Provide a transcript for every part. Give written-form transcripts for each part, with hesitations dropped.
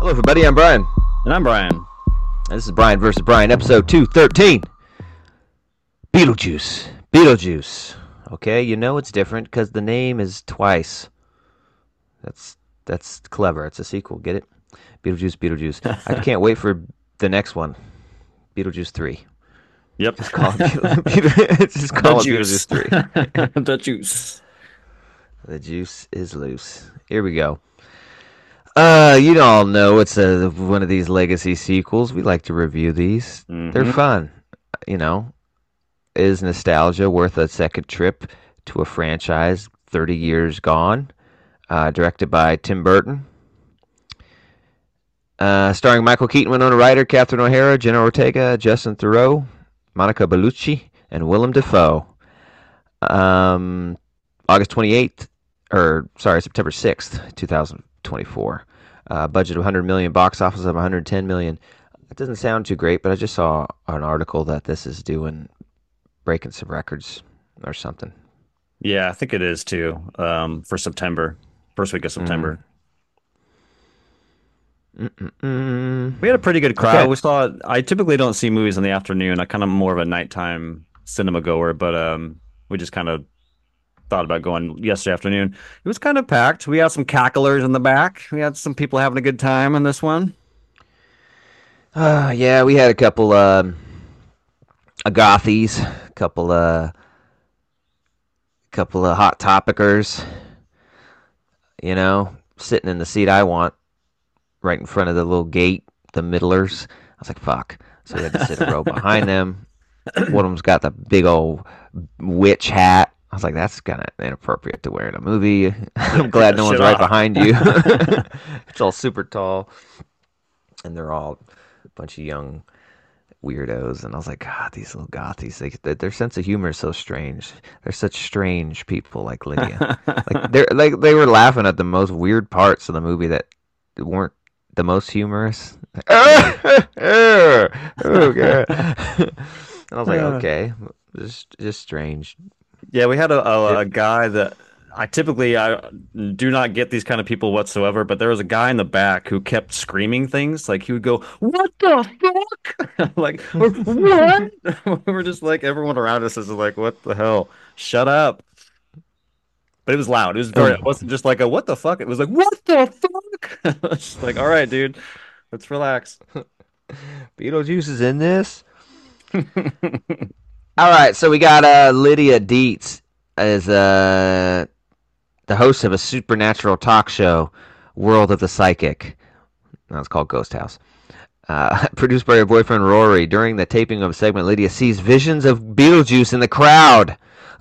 Hello, everybody. I'm Brian. And I'm Brian. And this is Brian versus Brian, episode 213. Beetlejuice. Beetlejuice. Okay, you know it's different because the name is twice. That's clever. It's a sequel. Get it? Beetlejuice, Beetlejuice. I can't wait for the next one. Beetlejuice 3. Yep. Just call it Beetlejuice 3. The juice. The juice is loose. Here we go. You all know it's one of these legacy sequels. We like to review these. Mm-hmm. They're fun. You know, is nostalgia worth a second trip to a franchise 30 years gone? Directed by Tim Burton. Starring Michael Keaton, Winona Ryder, Catherine O'Hara, Jenna Ortega, Justin Theroux, Monica Bellucci, and Willem Dafoe. August 28th, September 6th, 2024. Budget of 100 million, box office of 110 million. It doesn't sound too great, but I just saw an article that this is breaking some records or something. Yeah, I think it is too. For September, first week of September. We had a pretty good crowd. Okay. We saw. I typically don't see movies in the afternoon. I kind of more of a nighttime cinema goer, but we just kind of thought about going yesterday afternoon. It was kind of packed. We had some cacklers in the back. We had some people having a good time in this one. Yeah, we had a couple gothies, a couple of hot topicers, you know, sitting in the seat I want, right in front of the little gate, the middlers. I was like, fuck. So we had to sit a row behind them. One of them's got the big old witch hat. I was like, that's kind of inappropriate to wear in a movie. I'm glad no one's right behind you. It's all super tall. And they're all a bunch of young weirdos. And I was like, God, these little gothies, their sense of humor is so strange. They're such strange people, like Lydia. They were laughing at the most weird parts of the movie that weren't the most humorous. Oh, God. And I was like, okay, just strange. Yeah, we had a guy that I do not get these kind of people whatsoever, but there was a guy in the back who kept screaming things. Like he would go, "What the fuck?" Like, what? We were just like, everyone around us is like, "What the hell? Shut up." But it was loud. It wasn't just like a "what the fuck." It was like, "What the fuck?" It's like, all right, dude, let's relax. Beetlejuice is in this. All right, so we got Lydia Dietz as the host of a supernatural talk show, World of the Psychic. Now it's called Ghost House. Produced by her boyfriend Rory. During the taping of a segment, Lydia sees visions of Beetlejuice in the crowd.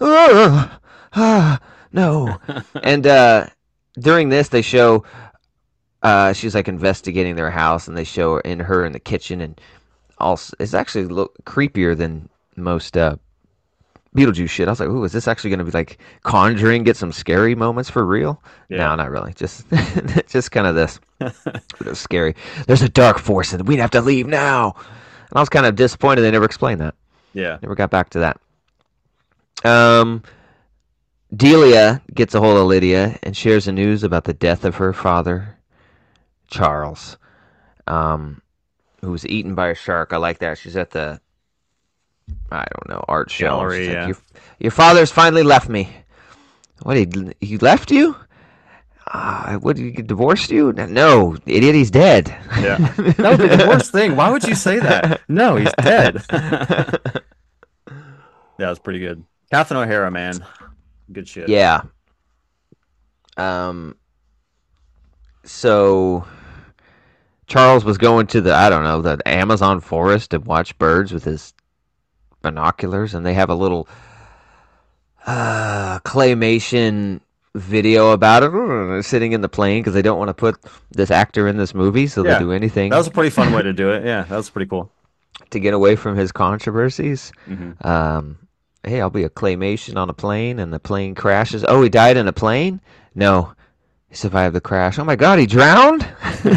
No. And during this, they show she's like investigating their house, and they show her in the kitchen, and also it's actually creepier than most Beetlejuice shit. I was like, ooh, is this actually going to be like Conjuring, get some scary moments for real? Yeah. No, not really. Just kind of this. It was scary. There's a dark force, and we'd have to leave now. And I was kind of disappointed they never explained that. Yeah. Never got back to that. Delia gets a hold of Lydia and shares the news about the death of her father, Charles, who was eaten by a shark. I like that. She's at the art show. Gallery, yeah. Like, your father's finally left me. What, he left you? What, he divorced you? No, idiot, he's dead. Yeah. That would be the worst thing. Why would you say that? No, he's dead. Yeah, it's pretty good. Catherine O'Hara, man. Good shit. Yeah. So Charles was going to the Amazon forest to watch birds with his binoculars, and they have a little claymation video about it, sitting in the plane because they don't want to put this actor in this movie, so they'll do anything. That was a pretty fun way to do it. Yeah, that was pretty cool. To get away from his controversies. Mm-hmm. Hey, I'll be a claymation on a plane, and the plane crashes. Oh, he died in a plane? No, he survived the crash. Oh my God, he drowned?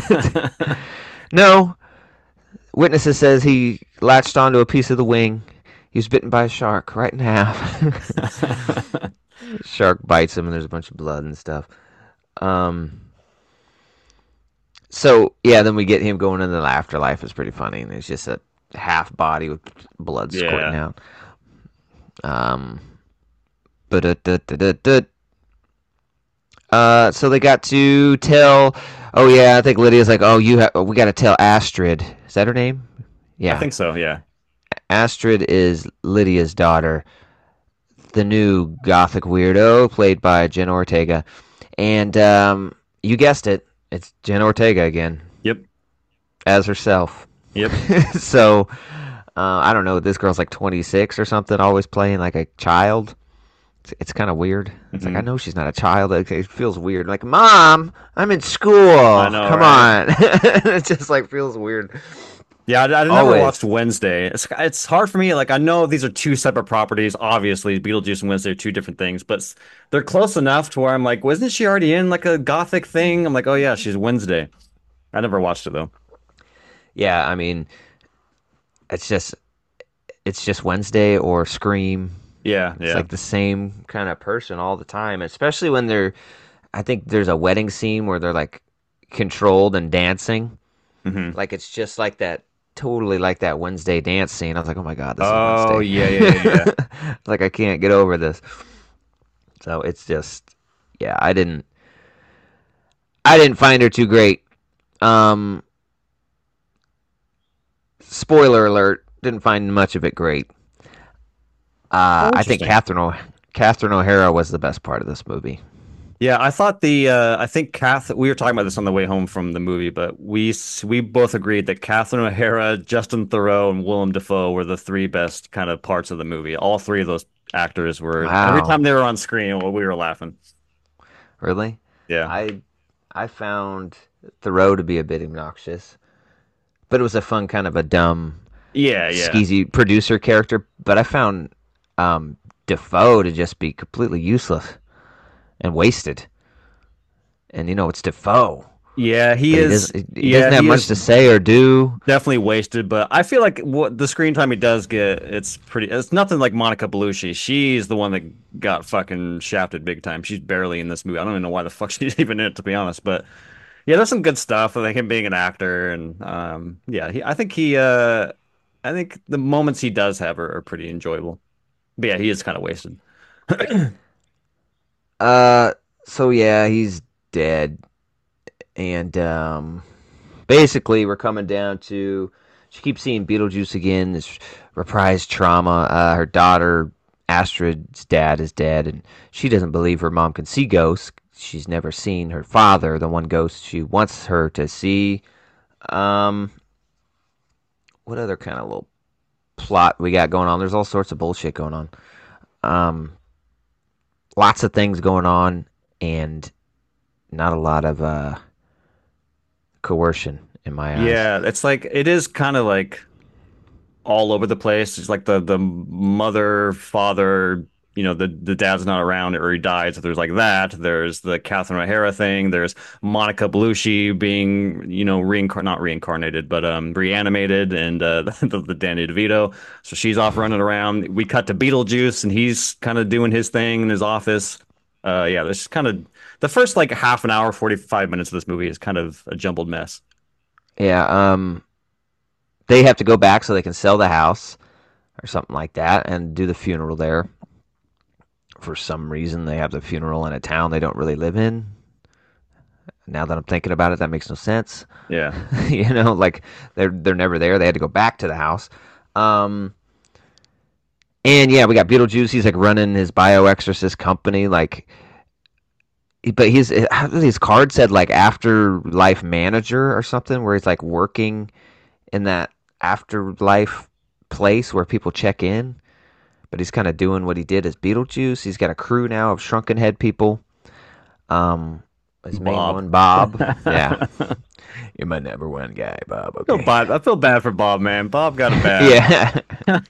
No. Witnesses says he latched onto a piece of the wing. He was bitten by a shark right in half. Shark bites him, and there's a bunch of blood and stuff. So yeah, then we get him going into the afterlife. It's pretty funny, and it's just a half body with blood squirting Yeah. out. Um, but so they got to tell. Oh yeah, I think Lydia's like, oh, we got to tell Astrid. Is that her name? I Yeah, think so. Yeah. Astrid is Lydia's daughter, the new gothic weirdo played by Jenna Ortega, and you guessed it, it's Jenna Ortega again Yep. as herself. Yep. So I don't know. This girl's like 26 or something, always playing like a child. It's kind of weird. It's like I Hmm. know she's not a child. It feels weird. Like, Mom, I'm in I school. know, Come right? on. It just like feels weird. Yeah, I never watched Always. Wednesday. It's hard for me. Like I know these are two separate properties. Obviously, Beetlejuice and Wednesday are two different things, but they're close enough to where I'm like, wasn't she already in like a gothic thing? I'm like, oh yeah, she's Wednesday. I never watched it though. Yeah, I mean, it's just Wednesday or Scream. Yeah, It's yeah. like the same kind of person all the time, especially when they're. I think there's a wedding scene where they're like controlled and dancing. Hmm. Like it's just like that, totally like that Wednesday dance scene. I was like, oh my god, this is Oh Wednesday. yeah, yeah, yeah, yeah. Like I can't get over this. So it's just, yeah, I didn't find her too great. Um, Spoiler alert, didn't find much of it great. Oh, I think interesting. Catherine O'Hara was the best part of this movie. Yeah, I thought I think Kath, we were talking about this on the way home from the movie, but we both agreed that Catherine O'Hara, Justin Theroux, and Willem Dafoe were the three best kind of parts of the movie. All three of those actors were, every time Wow, they were on screen, well, we were laughing. really? Yeah. I I found Thoreau to be a bit obnoxious, but it was a fun kind of a dumb, Yeah, yeah. skeezy producer character. But I found Defoe to just be completely useless and wasted. And it's Defoe, Yeah, he but is. he Yeah, doesn't have he much is to say or do. definitely wasted, but I feel like what the screen time he does get, it's nothing like Monica Bellucci. She's the one that got fucking shafted big time. She's barely in this movie. I don't even know why the fuck she's even in it, to be honest. But yeah, there's some good stuff. Like him being an actor, and yeah, I think the moments he does have are pretty enjoyable. But yeah, he is kind of wasted. Uh, so yeah, he's dead, and basically we're coming down to. She keeps seeing Beetlejuice again. This reprised trauma. Her daughter Astrid's dad is dead, and she doesn't believe her mom can see ghosts. She's never seen her father, the one ghost she wants her to see. Um, what other kind of little plot we got going on? There's all sorts of bullshit going on. Um, Lots of things going on, and not a lot of coercion in my eyes. Yeah, it's like it is kind of like all over the place. It's like the mother, father, the dad's not around or he dies. So there's like that. There's the Catherine O'Hara thing. There's Monica Bellucci being, not reincarnated, but reanimated, and the Danny DeVito. So she's off running around. We cut to Beetlejuice, and he's kind of doing his thing in his office. Yeah, this kind of the first like half an hour, 45 minutes of this movie is kind of a jumbled mess. Yeah, they have to go back so they can sell the house or something like that and do the funeral there. For some reason, they have the funeral in a town they don't really live in. Now that I'm thinking about it, that makes no sense. Yeah. Like they're never there. They had to go back to the house. Um, and yeah, we got Beetlejuice. He's like running his bioexorcist company. Like, but his card said like afterlife manager or something, where he's like working in that afterlife place where people check in. But he's kind of doing what he did as Beetlejuice. He's got a crew now of shrunken head people. Um, his main Bob. one, Bob. Yeah, you're my number one guy, Bob. Okay. I feel bad for Bob, man. Bob got it bad. Yeah,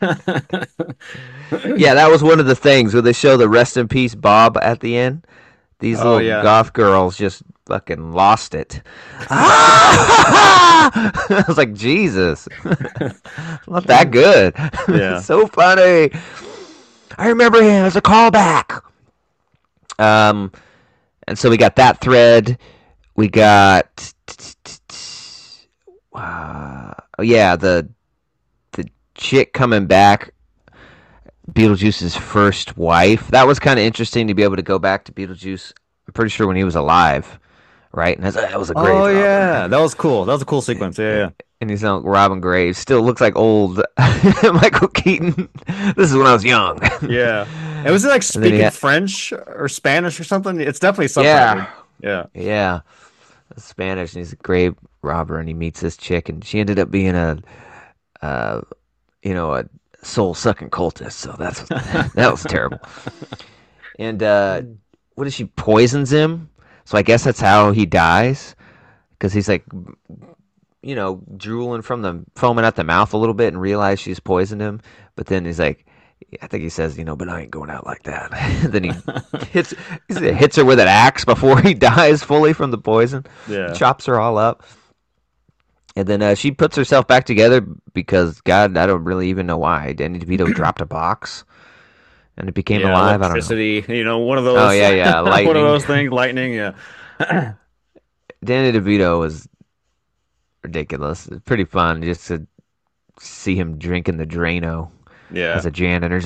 yeah. That was one of the things where they show the rest in peace Bob at the end. These Oh little yeah. goth girls just fucking lost it. I was like, Jesus, not that good. Yeah. It's so funny. I remember him as a callback. Um, and so we got that thread. We got oh yeah, the chick coming back, Beetlejuice's first wife. That was kind of interesting to be able to go back to Beetlejuice. I'm pretty sure when he was alive, right? And that was a grave Oh robber. yeah, that was cool. That was a cool sequence. Yeah, yeah. And he's not Robin Graves. Still looks like old Michael Keaton. This is when I was young. Yeah. And was it like And then he speaking had, French or Spanish or something? It's definitely subtitled. yeah, Yeah. yeah, Spanish, and he's a grave robber, and he meets this chick, and she ended up being uh, a soul sucking cultist. So that was terrible. And what is she poisons him? So I guess that's how he dies because he's like, drooling from the foaming at the mouth a little bit and realize she's poisoned him. But then he's like, I think he says, but I ain't going out like that. Then hits he hits her with an axe before he dies fully from the poison. Yeah. Chops her all up. And then she puts herself back together because, God, I don't really even know why. Danny DeVito dropped a box and it became Yeah, alive. I don't know. electricity, one of Oh, those yeah, yeah. one of Lightning. those things, lightning, yeah. Danny DeVito was ridiculous. It's pretty fun just to see him drinking the Drano Yeah. as a janitor.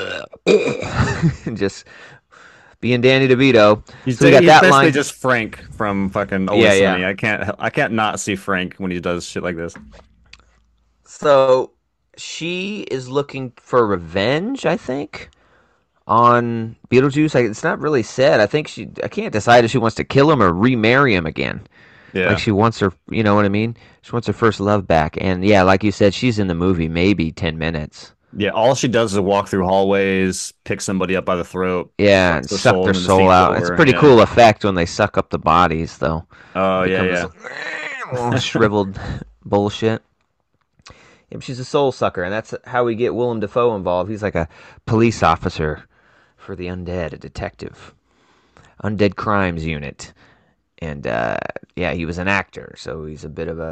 Just being Danny DeVito. So we got He's that basically line. just Frank from fucking Yeah, Always Sunny. yeah. I can't not see Frank when he does shit like this. So she is looking for revenge, I think, on Beetlejuice. It's not really said. I can't decide if she wants to kill him or remarry him again. Like Yeah. she wants her, you know what I mean? She wants her first love back. And yeah, like you said, she's in the movie maybe 10 minutes. Yeah, all she does is walk through hallways, pick somebody up by the throat, Yeah, sucks and their suck soul their into the soul steam out. It's a floor. pretty Yeah. cool effect when they suck up the bodies, though. Oh, It yeah, becomes yeah. all shriveled bullshit. Yeah, but she's a soul sucker, and that's how we get Willem Dafoe involved. He's like a police officer for the undead, a detective, undead crimes unit, and yeah, he was an actor, so he's a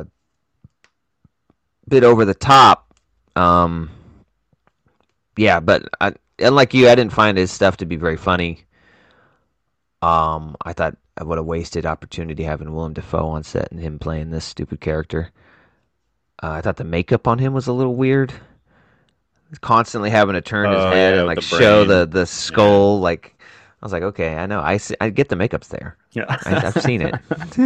bit over the top. Um, yeah, but unlike you, I didn't find his stuff to be very funny. I thought what a wasted opportunity having Willem Dafoe on set and him playing this stupid character. I thought the makeup on him was a little weird. Constantly having to turn his Oh, head yeah, and with like the show brain. the Yeah. skull. Like I was like, okay, I know, I get the makeup's there. Yeah. I've seen it.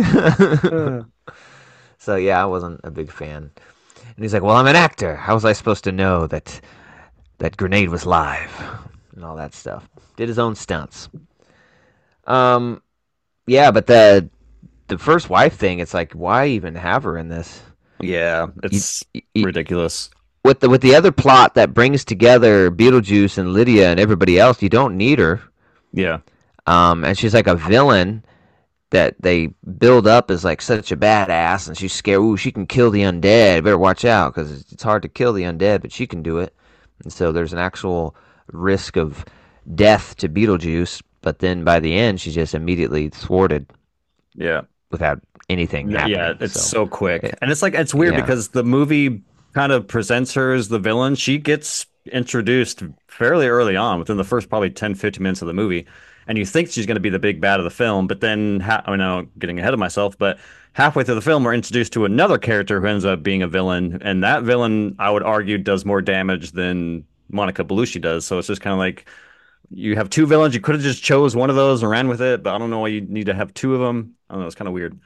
So yeah, I wasn't a big fan. And he's like, well, I'm an actor. How was I supposed to know that grenade was live and all that stuff? Did his own stunts. Um, yeah, but the first wife thing, it's like, why even have her in this? Yeah, You, it's you, ridiculous. with the other plot that brings together Beetlejuice and Lydia and everybody else, you don't need her. Yeah. And she's like a villain that they build up as like such a badass, and she's scared. Ooh, she can kill the undead. Better watch out because it's hard to kill the undead, but she can do it. And so there's an actual risk of death to Beetlejuice. But then by the end, she's just immediately thwarted Yeah. without anything Yeah, happening. it's So so quick. it, And it's like it's weird yeah, because the movie kind of presents her as the villain. She gets introduced fairly early on within the first probably 10, 15 minutes of the movie. And you think she's going to be the big bad of the film, but then I know getting ahead of myself, but halfway through the film we're introduced to another character who ends up being a villain, and that villain I would argue does more damage than Monica Bellucci does. So it's just kind of like you have two villains. You could have just chose one of those and ran with it, but I don't know why you need to have two of them. I don't know. It's kind of weird.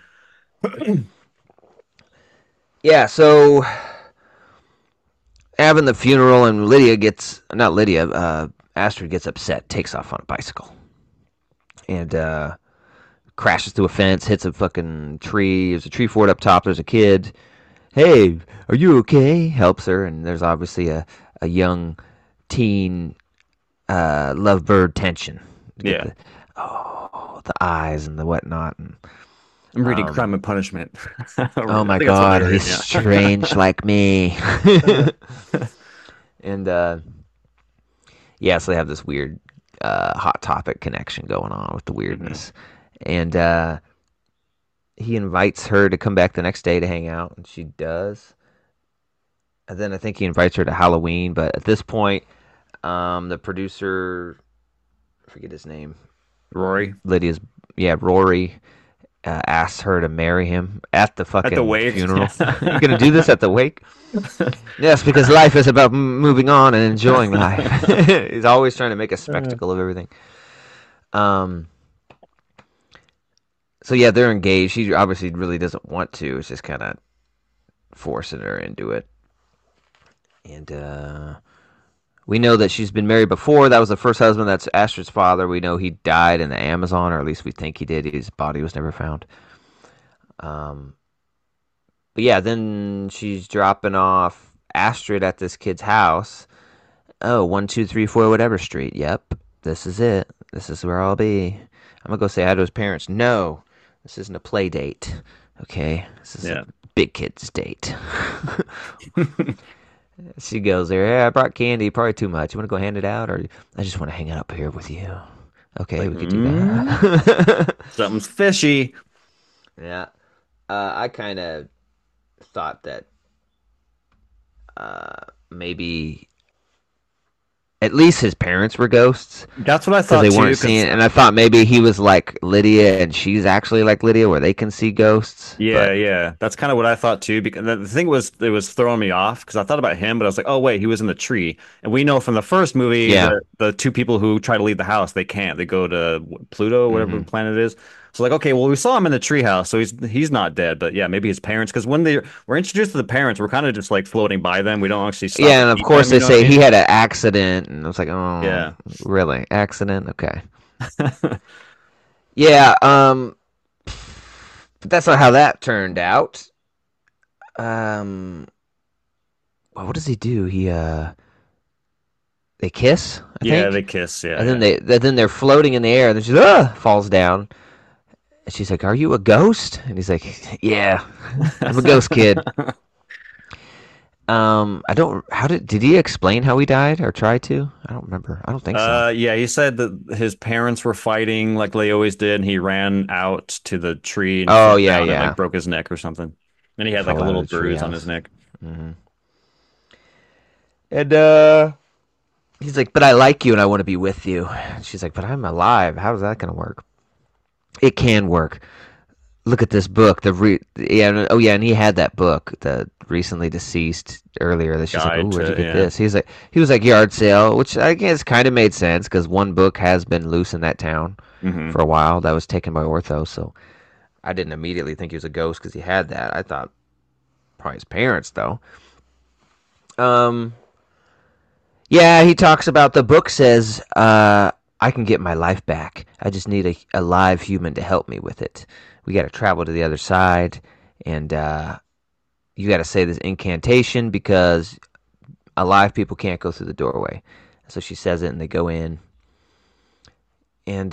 yeah. So having the funeral, and Lydia gets not Lydia. Astrid gets upset, takes off on a bicycle, and crashes through a fence, hits a fucking tree. There's a tree fort up top. There's a kid. Hey, are you okay? Helps her, and there's obviously a young teen lovebird tension. You get Yeah. the eyes and the whatnot. And I'm reading um, Crime and Punishment. oh I my think that's what God, they're he's reading, strange like me. yeah. And yeah, so they have this weird hot topic connection going on with the hmm weirdness. And he invites her to come back the next day to hang out, and she does. And then I think he invites her to Halloween, but at this point, the producer, I forget his name, Rory. Lydia's, yeah, Rory, asks her to marry him at the At the fucking wake. funeral. You're gonna do this at the wake? Yes, because life is about moving on and enjoying life. He's always trying to make a spectacle of everything. Um. So yeah, they're engaged. She obviously really doesn't want to. It's just kind of forcing her into it. And we know that she's been married before. That was the first husband. That's Astrid's father. We know he died in the Amazon, or at least we think he did. His body was never found. Um, but yeah, then she's dropping off Astrid at this kid's house. Oh, 1, 2, 3, 4, whatever street. Yep, this is it. This is where I'll be. I'm gonna go say hi to his parents. No, this isn't a play date. Okay, this is a Yeah. big kid's date. She goes there. Yeah, I brought candy. Probably too much. You want to go hand it out, or I just want to hang out up here with you? Okay, Like, we could do that. something's fishy. Yeah, I kind of thought that maybe at least his parents were ghosts That's what I because thought they too. weren't seeing. Because And I thought maybe he was like Lydia, and she's actually like Lydia, where they can see ghosts. yeah, But yeah, that's kind of what I thought too. Because the thing was, it was throwing me off because I thought about him, but I was like, oh wait, he was in the tree, and we know from the first movie yeah, that the two people who try to leave the house, they can't. They go to Pluto, whatever hmm planet it is. So like, okay, well, we saw him in the tree house, so he's not dead. But yeah, maybe his parents, because when they were introduced to the parents, we're kind of just like floating by them. We don't actually stop yeah. and And of meet course them. You they know what I say he mean? had an accident, and I was like, oh, Yeah. really? Accident? Okay. Yeah. But that's not how that turned out. Um, well, what does he do? They kiss, I Yeah, think, they kiss. Yeah, and then yeah. they're floating in the air, and then she falls down, and she's like, "Are you a ghost?" And he's like, "Yeah, I'm a ghost kid." I don't. How did he explain how he died or try to? I don't remember. I don't think so. Yeah, he said that his parents were fighting like they always did, and he ran out to the tree and Oh fell yeah, down and like yeah. broke his neck or something. And he had like Fell a out little of the bruise on his treehouse. neck. Hmm. And he's like, "But I like you, and I want to be with you." And she's like, "But I'm alive. How is that gonna work?" It can work. Look at this book. Yeah, oh yeah, and he had that book, the recently deceased earlier. That she's like, "Oh, Guide where'd you to get yeah. this?" He was like yard sale, which I guess kind of made sense because one book has been loose in that town Hmm. for a while. That was taken by Ortho, so I didn't immediately think he was a ghost because he had that. I thought probably his parents though. Um, yeah, he talks about the book says, I can get my life back. I just need a live human to help me with it. We got to travel to the other side, and you got to say this incantation because alive people can't go through the doorway. So she says it, and they go in, and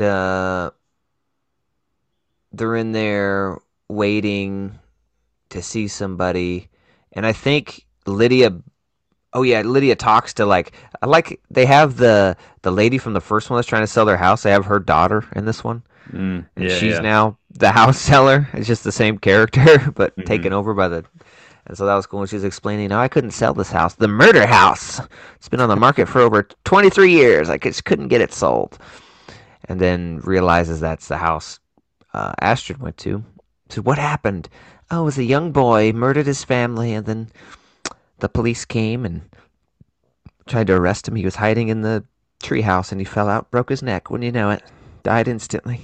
they're in there waiting to see somebody. And I think Lydia. Oh yeah, Lydia talks to like I like they have the lady from the first one that's trying to sell their house. They have her daughter in this one, and Yeah, she's yeah. now the house seller. It's just the same character, but Hmm. taken over by the. And so that was cool. And she was explaining, "No, I couldn't sell this house. The murder house. It's been on the market for over 23 years. I just couldn't get it sold." And then realizes that's the house Astrid went to. So what happened? Oh, it was a young boy murdered his family, and then the police came and tried to arrest him. He was hiding in the treehouse and he fell out, broke his neck. Wouldn't you know it? Died instantly.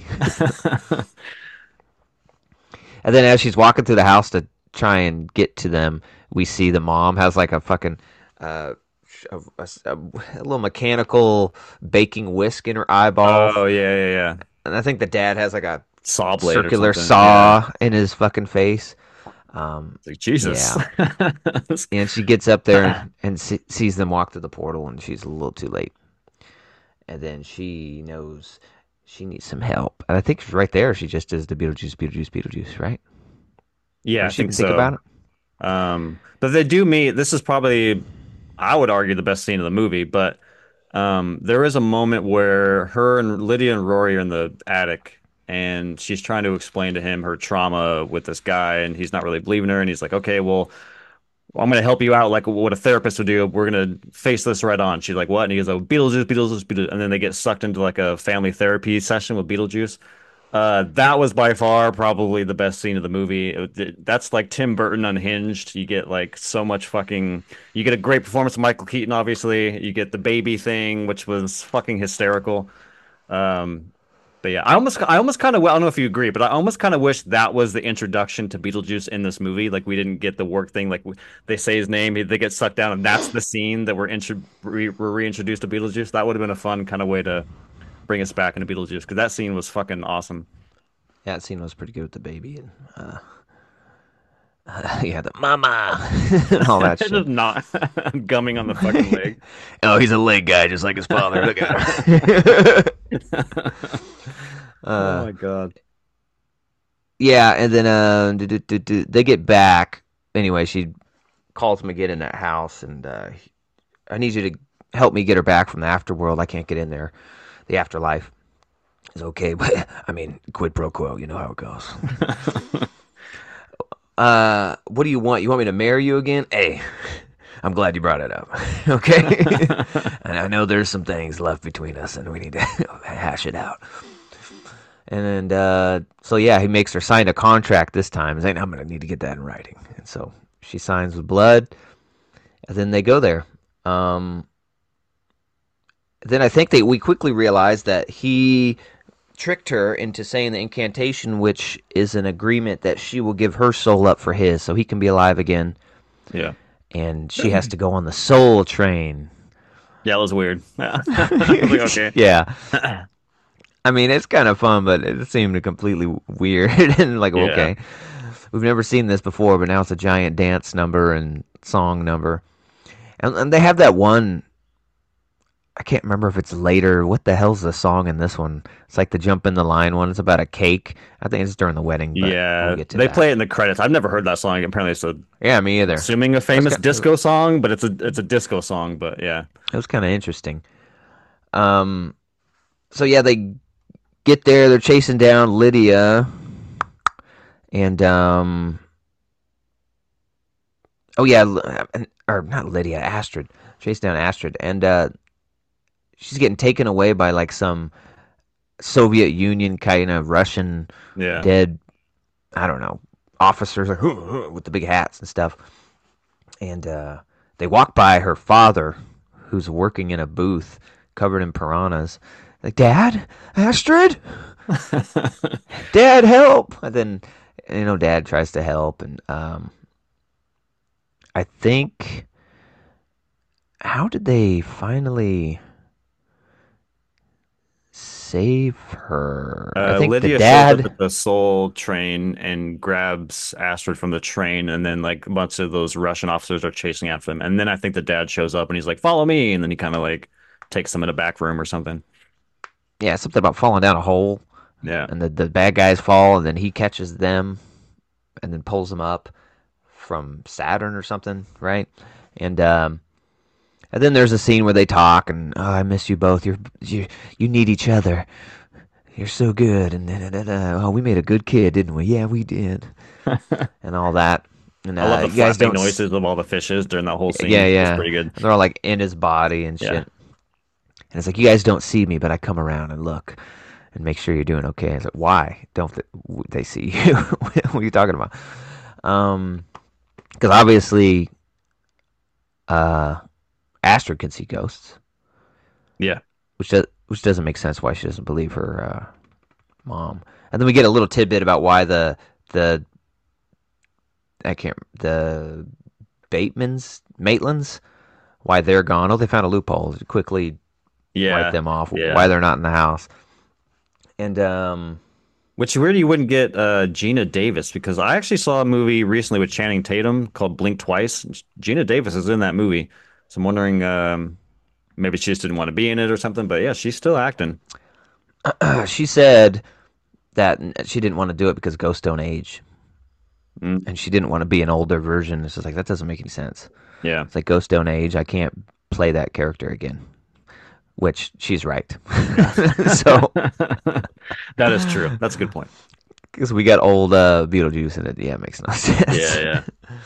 And then as she's walking through the house to try and get to them, we see the mom has like a fucking uh, a little mechanical baking whisk in her eyeball, Oh yeah, yeah, yeah. and I think the dad has like a Saw blade or circular something. Yeah. saw in his fucking face. It's like Jesus. Yeah, and she gets up there and sees them walk through the portal, and she's a little too late. And then she knows she needs some help. And I think right there she just does the Beetlejuice, Beetlejuice, Beetlejuice, right? Or Yeah, I does she think even think about so. it? But they do meet. This is probably, I would argue, the best scene of the movie. But there is a moment where her and Lydia and Rory are in the attic, and she's trying to explain to him her trauma with this guy, and he's not really believing her. And he's like, "Okay, well, I'm going to help you out, like what a therapist would do. We're going to face this right on." She's like, "What?" And he goes, "Oh, Beetlejuice, Beetlejuice, Beetlejuice," and then they get sucked into like a family therapy session with Beetlejuice. That was by far probably the best scene of the movie. That's like Tim Burton unhinged. You get like so much fucking. You get a great performance of Michael Keaton, obviously. You get the baby thing, which was fucking hysterical. Um, but yeah, I almost kind of, I don't know if you agree, but I almost kind of wish that was the introduction to Beetlejuice in this movie. Like we didn't get the work thing. Like they say his name, they get sucked down, and that's the scene that we're reintroduced to Beetlejuice. That would have been a fun kind of way to bring us back into Beetlejuice because that scene was fucking awesome. Yeah, that scene was pretty good with the baby and yeah, the mama and all that shit. Just not gumming on the fucking leg. Oh, he's a leg guy, just like his father. Look at him. Oh uh, my God. yeah, and then they get back. Anyway, she calls him to get in that house, and I need you to help me get her back from the afterworld. I can't get in there. The afterlife is okay, but I mean, quid pro quo. You know how it goes. What do you want? You want me to marry you again? Hey, I'm glad you brought it up. Okay, and I know there's some things left between us, and we need to hash it out. And so yeah, he makes her sign a contract this time. Saying, I'm gonna need to get that in writing. And so she signs with blood, and then they go there. Um, then I think we quickly realize that he tricked her into saying the incantation, which is an agreement that she will give her soul up for his, so he can be alive again. Yeah. And she has to go on the soul train. Yeah, it was weird. I was like, okay. Yeah. I mean, it's kind of fun, but it seemed completely weird and like, Yeah. okay, we've never seen this before, but now it's a giant dance number and song number. And they have that one, I can't remember if it's later. What the hell's the song in this one? It's like the jump in the line one. It's about a cake. I think it's during the wedding, but we'll Yeah. get to They that. play it in the credits. I've never heard that song. Apparently it's Yeah, me either. assuming a That's famous disco song, but it's a disco song, but yeah. It was kind of interesting. Um, so yeah, they get there. They're chasing down Lydia, and oh yeah, or not Lydia, Astrid. Chase down Astrid, and she's getting taken away by like some Soviet Union kind of Russian Yeah. dead, I don't know, officers like, with the big hats and stuff. And they walk by her father, who's working in a booth covered in piranhas. Like, Dad, Astrid, Dad, help! And then, Dad tries to help, and I think, how did they finally save her? I think the Lydia shows up dad. at the Soul train and grabs Astrid from the train, and then like a bunch of those Russian officers are chasing after them. And then I think the dad shows up and he's like, "Follow me," and then he kind of like takes them in a back room or something. Yeah, something about falling down a hole, Yeah. and the bad guys fall, and then he catches them, and then pulls them up from Saturn or something, right? And and then there's a scene where they talk, and oh, I miss you both. You need each other. You're so good, and oh, we made a good kid, didn't we? Yeah, we did, and all that. And I love the you guys flapping don't. noises of all the fishes during that whole scene. Yeah, It's yeah. pretty good. They're all like in his body and shit. Yeah. And it's like, you guys don't see me, but I come around and look and make sure you're doing okay. I was like, why don't they see you? What are you talking about? Because obviously, uh, Astrid can see ghosts, Yeah. which doesn't make sense why she doesn't believe her mom. And then we get a little tidbit about why the the Maitlands, why they're gone. Oh, they found a loophole to quickly Yeah. wipe them off. Yeah. Why they're not in the house. And Which weird you wouldn't get Gina Davis because I actually saw a movie recently with Channing Tatum called Blink Twice. Gina Davis is in that movie. So I'm wondering maybe she just didn't want to be in it or something, but yeah, she's still acting. she said that she didn't want to do it because ghosts don't age, Mm, and she didn't want to be an older version. It's just like, that doesn't make any sense. yeah. It's like, ghosts don't age. I can't play that character again. Which she's right. So That is true. That's a good point. because we got old Beetlejuice in it, yeah, it makes no sense. Yeah, yeah.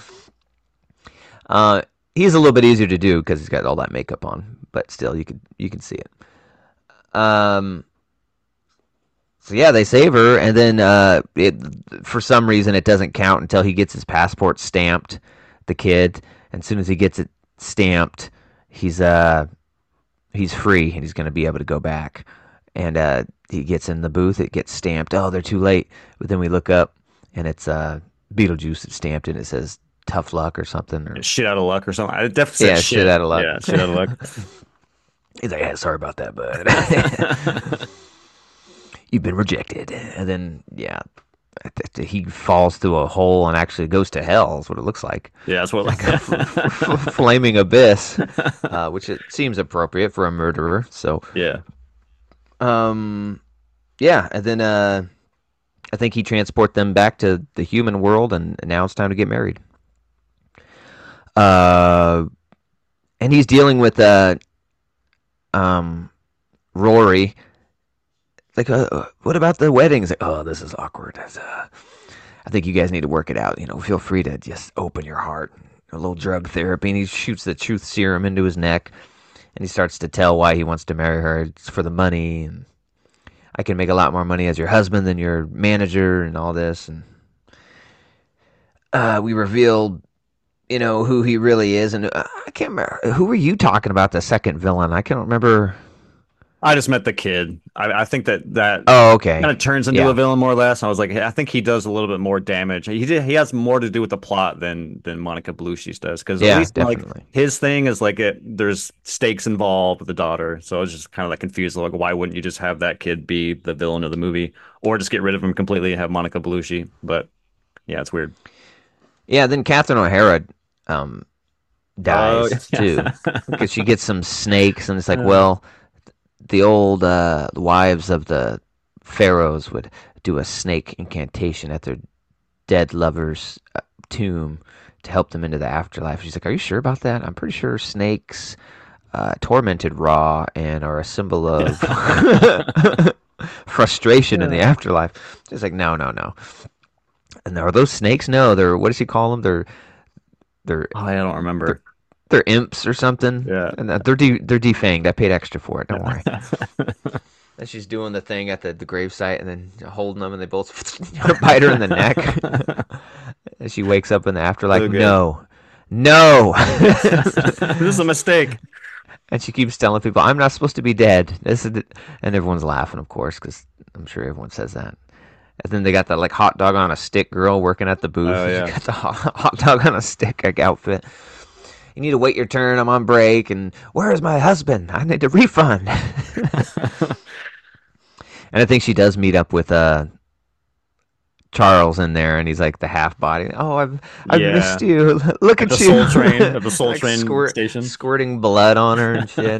He's a little bit easier to do because he's got all that makeup on, but still, you can see it. Um, So yeah, they save her, and then it for some reason it doesn't count until he gets his passport stamped. The kid, and as soon as he gets it stamped, he's he's free and he's going to be able to go back. And he gets in the booth. It gets stamped. Oh, they're too late. But then we look up, and it's Beetlejuice. It's stamped, and it says "tough luck" or something. Or Shit out of luck or something. I definitely said yeah, shit shit. out of luck. Yeah, shit out of luck. He's like, yeah, sorry about that, bud. You've been rejected. And then yeah, he falls through a hole and actually goes to hell. Is what it looks like. Yeah, that's what. Like a flaming abyss, which it seems appropriate for a murderer. So Yeah. um, yeah, and then I think he transport them back to the human world, and now it's time to get married. Uh, and he's dealing with um Rory. Like, what about the weddings? Like, oh, this is awkward. I think you guys need to work it out. Feel free to just open your heart. A little drug therapy, and he shoots the truth serum into his neck, and he starts to tell why he wants to marry her. It's for the money, and I can make a lot more money as your husband than your manager, and all this. And we revealed, who he really is. And I can't remember, who were you talking about, the second villain? I can't remember. I just met the kid. I think that Oh, okay. kind of turns into Yeah. a villain more or less. I was like, hey, I think he does a little bit more damage. He has more to do with the plot than Monica Bellucci's does, because at Yeah, least like definitely. his thing is like there's stakes involved with the daughter. So I was just kind of like confused. Like, why wouldn't you just have that kid be the villain of the movie, or just get rid of him completely and have Monica Bellucci? But yeah, it's weird. Yeah, then Catherine O'Hara um, Oh, dies too, yeah. because she gets some snakes, and it's like, Uh, well, the old wives of the pharaohs would do a snake incantation at their dead lover's tomb to help them into the afterlife. She's like, "Are you sure about that?" I'm pretty sure snakes tormented Ra and are a symbol of frustration in the Yeah. afterlife. She's like, "No, no, no." And are those snakes? No, they're, what does he call them? They're Oh, I don't they're, remember. they're imps or something. Yeah. And they're defanged. I paid extra for it. Don't worry. And she's doing the thing at the gravesite, and then holding them, and they both bite her in the neck. And she wakes up in the afterlife. So good. No, no. This is a mistake. And she keeps telling people, "I'm not supposed to be dead." And everyone's laughing, of course, because I'm sure everyone says that. And then they got that like hot dog on a stick girl working at the booth. Oh She yeah. got the hot dog on a stick like outfit. You need to wait your turn. I'm on break. And where is my husband? I need a refund. And I think she does meet up with Charles in there, and he's like the half body. Oh, I've Yeah. missed you. Look At the at you. Soul Train, at the Soul Like Train station. squirting blood on her and shit.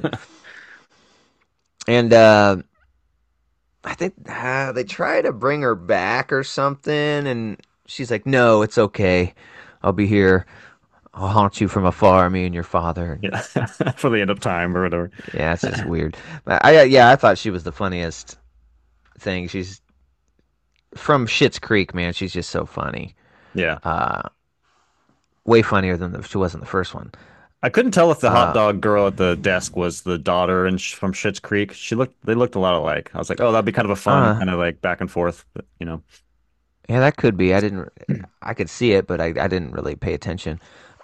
And I think they try to bring her back or something, and she's like, "No, it's okay. I'll be here. I'll haunt you from afar, me and your father." Yeah. For the end of time or whatever. Yeah, it's just weird. But I thought she was the funniest thing. She's from Schitt's Creek, man. She's just so funny. Yeah. Uh, Way funnier than she was in the first one. I couldn't tell if the hot Uh, dog girl at the desk was the daughter and from Schitt's Creek. They looked a lot alike. I was like, oh, that'd be kind of a fun uh, kind of like back and forth, but. yeah, that could be. I could see it, but I didn't really pay attention.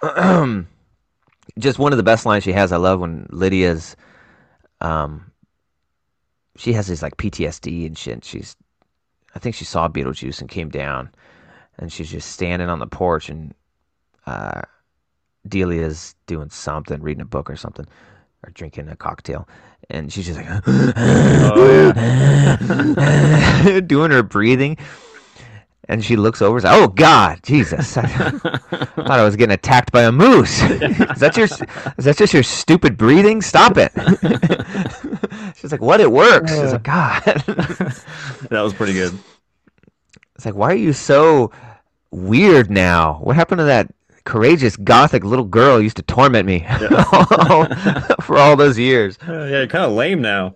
Just one of the best lines she has. I love when Lydia's, um, she has this like PTSD and shit. I think she saw Beetlejuice and came down, and she's just standing on the porch, and uh, Delia's doing something, reading a book or something, or drinking a cocktail, and she's just like Oh yeah. doing her breathing, and she looks over and says, "Oh God, Jesus! I thought I was getting attacked by a moose. Is that just your stupid breathing? Stop it!" She's like, "What? It works." She's like, "God." That was pretty good. It's like, why are you so weird now? What happened to that courageous gothic little girl who used to torment me Yeah. for all those years? Yeah, you're kind of lame now.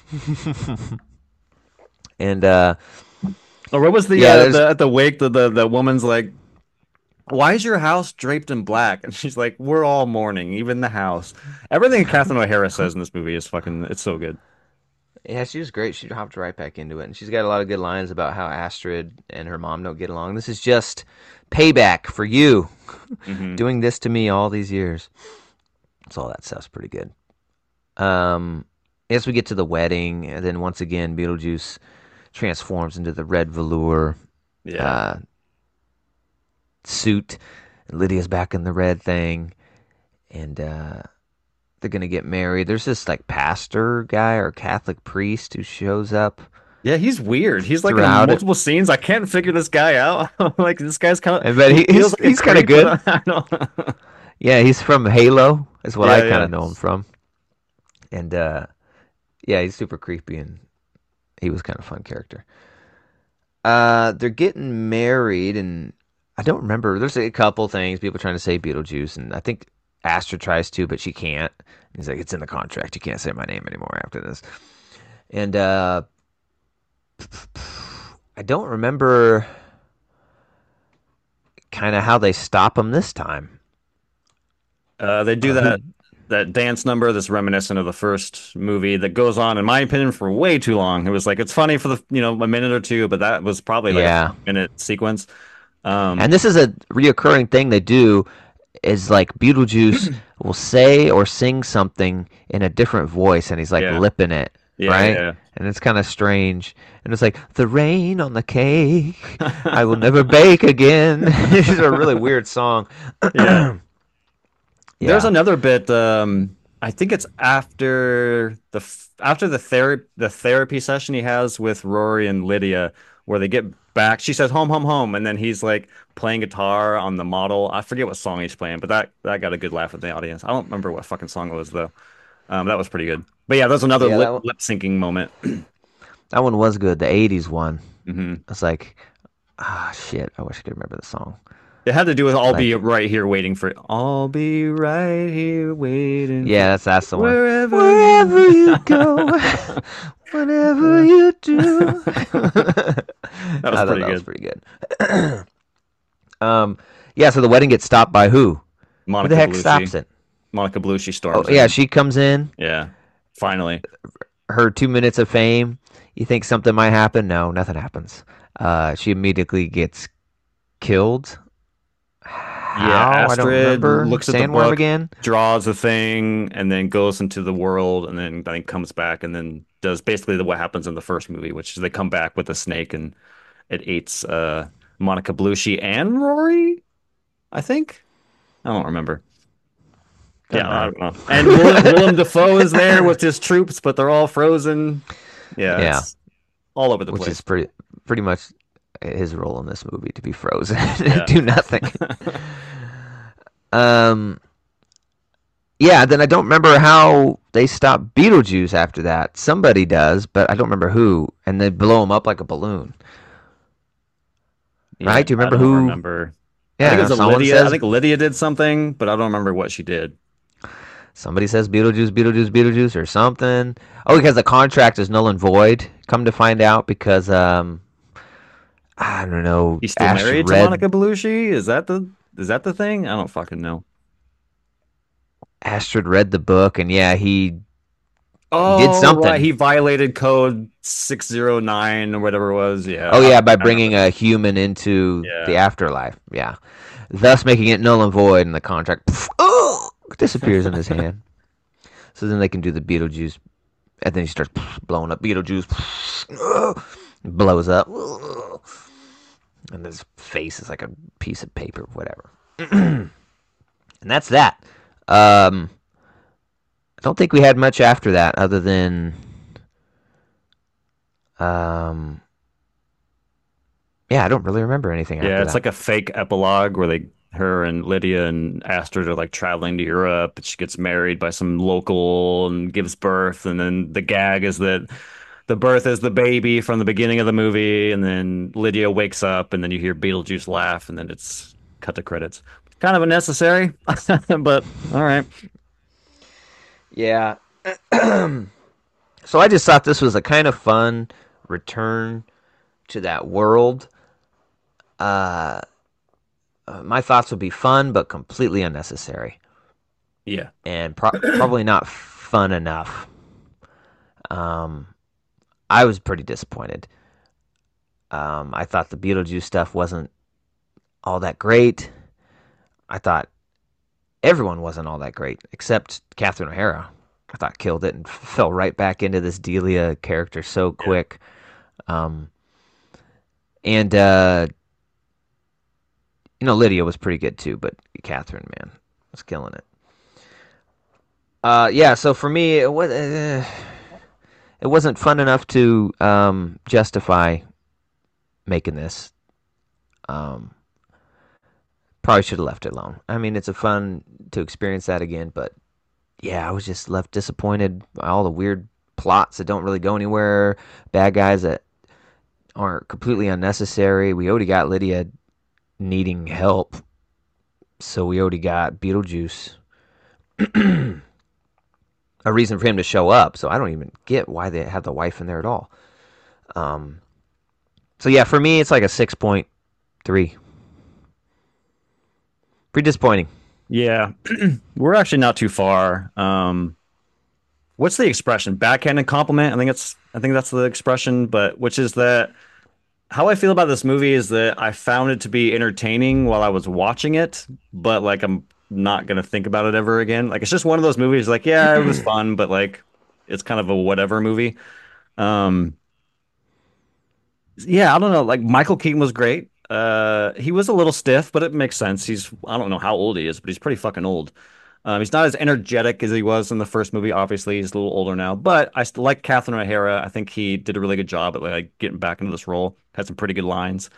And Or what was yeah, there's the at the wake the woman's like, why is your house draped in black? And she's like, we're all mourning, even the house. Everything Catherine O'Hara says in this movie is fucking, it's so good. Yeah, she was great. She hopped right back into it, and she's got a lot of good lines about how Astrid and her mom don't get along. This is just payback for you Hmm. doing this to me all these years. So all that stuff's pretty good. Um, as we get to the wedding, and then once again, Beetlejuice transforms into the red velour Yeah. uh, suit. Lydia's back in the red thing, and they're gonna get married. There's this like pastor guy or Catholic priest who shows up Yeah, he's weird. He's like in throughout it, multiple scenes. I can't figure this guy out. Like this guy's kind of and but he feels like a he's kind of creep, good. but I don't. Yeah, he's from Halo, is what I Yeah, kind yeah. of know him from, and yeah, he's super creepy, and he was kind of a fun character. They're getting married, and I don't remember. There's a couple things people trying to say Beetlejuice, and I think Astrid tries to, but she can't. He's like, it's in the contract. You can't say my name anymore after this. And I don't remember kind of how they stop him this time, They do or who. that dance number that's reminiscent of the first movie that goes on, in my opinion, for way too long. It was like it's funny for the a minute or two, but that was probably like a Yeah, 5 minute sequence. and Um, this is a reoccurring thing they do. Is like Beetlejuice will say or sing something in a different voice, and he's like yeah, lipping it, yeah, right? yeah, And it's kind of strange. And it's like the rain on the cake, I will never bake again. It's a really weird song. yeah. There's Yeah, another bit. I think it's after the therapy session he has with Rory and Lydia, where they get back. She says home, home, home, and then he's like playing guitar on the model. I forget what song he's playing, but that got a good laugh with the audience. I don't remember what fucking song it was though. That was pretty good. But yeah, there's another yeah, lip syncing moment. that one was good. The '80s one. Hmm. It's like, ah, shit. I wish I could remember the song. It had to do with "I'll be Like, right here waiting for it." I'll be right here waiting for yeah, that's the one. wherever Wherever you. you go, whatever you do. That was I thought pretty that was good. pretty good. Um, yeah, so the wedding gets stopped by who? Who the Monica heck stops Bellucci. it? Monica Bellucci Oh, storms yeah, in. she comes in, Yeah, finally. her 2 minutes of fame. You think something might happen? No, nothing happens. She immediately gets killed. Yeah, How? I don't Astrid remember. looks at the Sandworm book, again? draws a thing, and then goes into the world, and then I think comes back, and then does basically what happens in the first movie, which is they come back with a snake, and it eats Monica Bellucci and Rory, I think. I don't remember. Doesn't Yeah, I matter. don't know. And Willem Dafoe is there with his troops, but they're all frozen. Yeah, Yeah, it's all over the which is place. pretty much his role in this movie to be frozen and Yeah. do nothing. Um, yeah, then I don't remember how they stop Beetlejuice after that. Somebody does, but I don't remember who. And they blow him up like a balloon. Yeah, Right? Do you I remember don't who? remember. I think it Yeah, was a someone Lydia. I says think Lydia did something, but I don't remember what she did. somebody says Beetlejuice, Beetlejuice, Beetlejuice, or something. Oh, because the contract is null and void. Come to find out, because I don't know. He's still Astrid married to read Monica Bellucci? Is that the thing? I don't fucking know. Astrid read the book, and yeah, he did Oh, right. something. He violated code 609 or whatever it was. Yeah, Oh yeah, by I remember bringing that. a human into the Yeah. afterlife. Yeah, thus making it null and void, and the contract disappears in his hand. So then they can do the Beetlejuice, and then he starts blowing up Beetlejuice, blows up, and his face is like a piece of paper, whatever. And that's that. I don't think we had much after that, other than um, yeah, I don't really remember anything Yeah, after it's that. like a fake epilogue where her and Lydia and Astrid are like traveling to Europe, and she gets married by some local and gives birth, and then the gag is that the birth is the baby from the beginning of the movie, and then Lydia wakes up, and then you hear Beetlejuice laugh, and then it's cut to credits. Kind of unnecessary, but all right. Yeah. So I just thought this was a kind of fun return to that world. Uh, my thoughts would be fun, but completely unnecessary, Yeah. and probably not fun enough. Um, I was pretty disappointed. I thought the Beetlejuice stuff wasn't all that great. I thought everyone wasn't all that great except Catherine O'Hara. I thought killed it and fell right back into this Delia character so Yeah. quick. Um, and Lydia was pretty good too, but Catherine, man, was killing it. Yeah. So for me, it wasn't fun enough to justify making this. Um, Probably should have left it alone. I mean, it's a fun to experience that again, but yeah, I was just left disappointed by all the weird plots that don't really go anywhere, bad guys that aren't completely unnecessary. We already got Lydia needing help, so we already got Beetlejuice a reason for him to show up. So I don't even get why they have the wife in there at all. Um, so yeah, for me, it's like a 6.3. Pretty disappointing. Yeah, we're actually not too far. What's the expression? Backhanded compliment. I think that's the expression. But which is that how I feel about this movie is that I found it to be entertaining while I was watching it, but like I'm not gonna think about it ever again. Like it's just one of those movies. Like yeah, it was fun, but like it's kind of a whatever movie. Um, yeah, I don't know. Like Michael Keaton was great. He was a little stiff, but it makes sense. I don't know how old he is, but he's pretty fucking old. He's not as energetic as he was in the first movie. Obviously, he's a little older now, but I still like Catherine O'Hara. I think he did a really good job at like getting back into this role. Had some pretty good lines.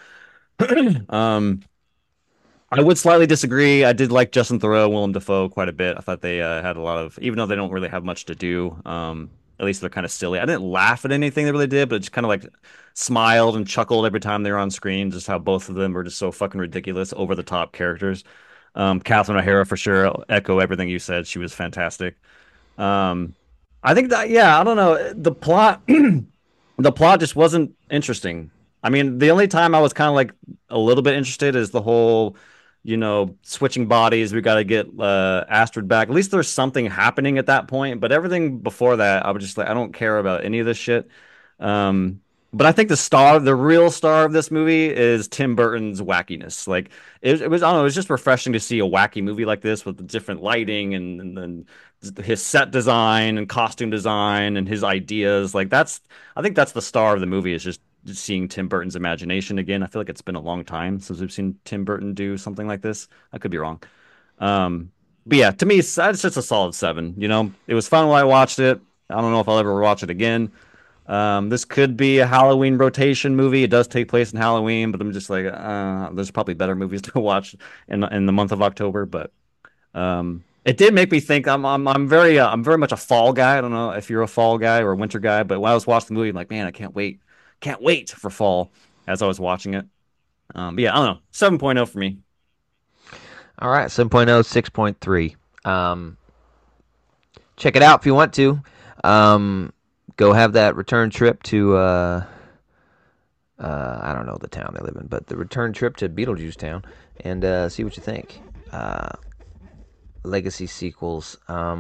Um, I would slightly disagree. I did like Justin Theroux and Willem Dafoe quite a bit. I thought they had a lot of, even though they don't really have much to do. At least they're kind of silly. I didn't laugh at anything they really did, but just kind of like smiled and chuckled every time they were on screen. Just how both of them were just so fucking ridiculous, over the top characters. Catherine O'Hara for sure. I'll echo everything you said. She was fantastic. Um, I think that yeah, I don't know. The plot the plot just wasn't interesting. I mean, the only time I was kind of like a little bit interested is the whole, switching bodies. We got to get Astrid back. At least there's something happening at that point. But everything before that, I was just like, I don't care about any of this shit. Um, but I think the real star of this movie is Tim Burton's wackiness. Like it was, I don't know, it was just refreshing to see a wacky movie like this with the different lighting and his set design and costume design and his ideas. I think that's the star of the movie is just seeing Tim Burton's imagination again. I feel like it's been a long time since we've seen Tim Burton do something like this. I could be wrong. But yeah, to me, it's just a solid 7. It was fun while I watched it. I don't know if I'll ever watch it again. This could be a Halloween rotation movie. It does take place in Halloween, but I'm just like, there's probably better movies to watch in the month of October. But it did make me think. I'm very much a fall guy. I don't know if you're a fall guy or a winter guy, but when I was watching the movie, I'm like, man, I can't wait for fall as I was watching it. But yeah, I don't know, 7.0 for me. All right, 7.0, 6.3. Check it out if you want to. Go have that return trip to I don't know the town they live in, but the return trip to Beetlejuice Town and see what you think. Legacy sequels,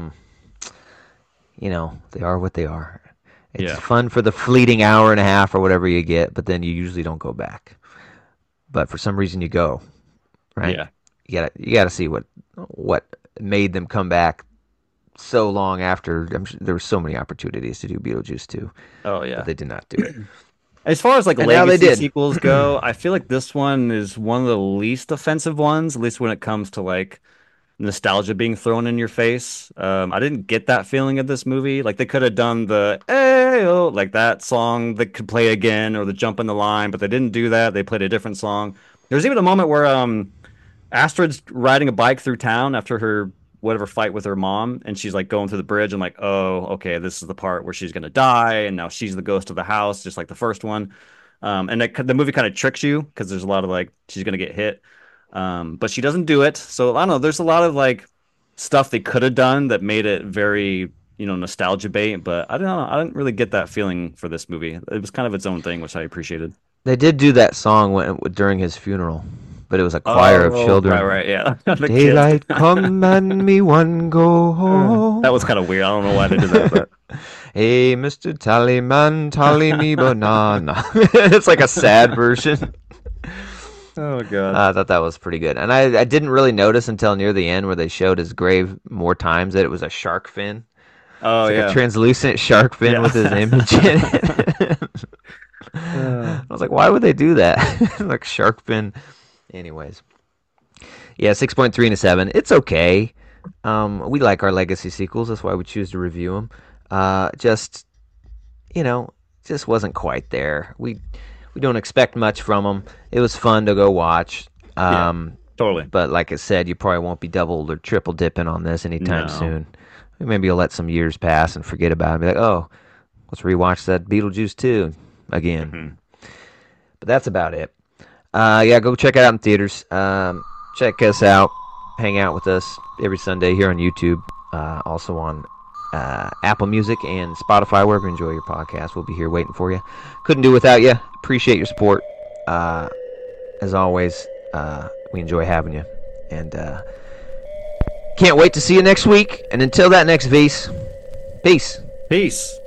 they are what they are. It's Yeah, fun for the fleeting hour and a half or whatever you get, but then you usually don't go back. But for some reason you go, right? yeah, You gotta see what made them come back so long after. I'm sure there were so many opportunities to do Beetlejuice 2, oh but yeah. they did not do it. As far as like And now they legacy did. sequels go, I feel like this one is one of the least offensive ones, at least when it comes to like nostalgia being thrown in your face. I didn't get that feeling of this movie. Like they could have done the Ayo, like that song that could play again or the jump in the line, but they didn't do that. They played a different song. There's even a moment where Astrid's riding a bike through town after her whatever fight with her mom, and she's like going through the bridge. I'm like, oh, okay, this is the part where she's gonna die, and now she's the ghost of the house, just like the first one. The movie kind of tricks you because there's a lot of like she's gonna get hit, but she doesn't do it. So I don't know. There's a lot of like stuff they could have done that made it very nostalgia bait, but I don't know. I didn't really get that feeling for this movie. It was kind of its own thing, which I appreciated. They did do that song during his funeral, but it was a choir of Oh, right, children. right, yeah, the kids. Daylight come and me one go home. That was kind of weird. I don't know why they did that, but Hey, Mr. Tallyman, tally me banana. It's like a sad version. Oh God. I thought that was pretty good. And I didn't really notice until near the end where they showed his grave more times that it was a shark fin. Oh It's like yeah. a translucent shark fin Yeah. with his image in it. I was like, why would they do that? Like shark fin. Anyways. Yeah, 6.3 and a 7. It's okay. We like our legacy sequels. That's why we choose to review them. Just, you know, just wasn't quite there. We don't expect much from them. It was fun to go watch. Totally. But like I said, you probably won't be double or triple dipping on this anytime No. soon. Maybe you'll let some years pass and forget about it. Be like, oh, let's rewatch that Beetlejuice 2 again. Mhm. But that's about it. Yeah, go check it out in theaters. Check us out. Hang out with us every Sunday here on YouTube. Also on Apple Music and Spotify, wherever you enjoy your podcast. We'll be here waiting for you. Couldn't do without you. Appreciate your support. As always, we enjoy having you. And can't wait to see you next week. And until that next V's, peace. Peace.